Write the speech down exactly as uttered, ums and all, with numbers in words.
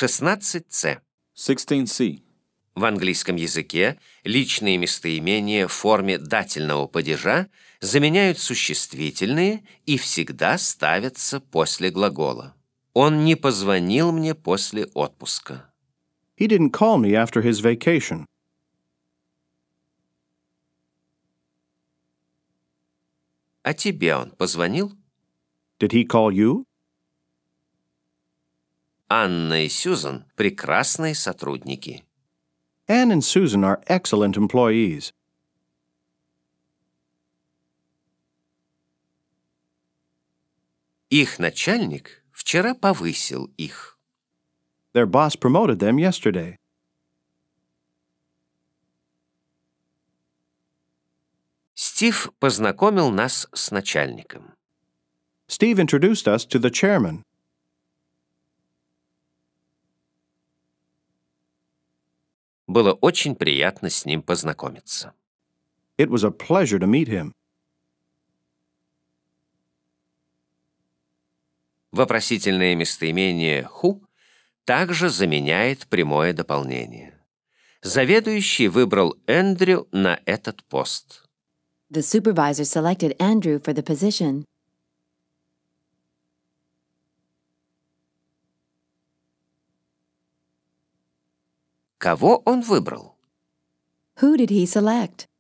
шестнадцать С. sixteen C. В английском языке личные местоимения в форме дательного падежа заменяют существительные и всегда ставятся после глагола. Он не позвонил мне после отпуска. He didn't call me after his vacation. А тебе он позвонил? Did he call you? Анна и Сьюзан – прекрасные сотрудники. Anne and Susan are excellent employees. Их начальник вчера повысил их. Their boss promoted them yesterday. Стив познакомил нас с начальником. Steve introduced us to the chairman. Было очень приятно с ним познакомиться. It was a pleasure to meet him. Вопросительное местоимение «who» также заменяет прямое дополнение. Заведующий выбрал Эндрю на этот пост. The supervisor selected Andrew for the position. Кого он выбрал? Who did he select?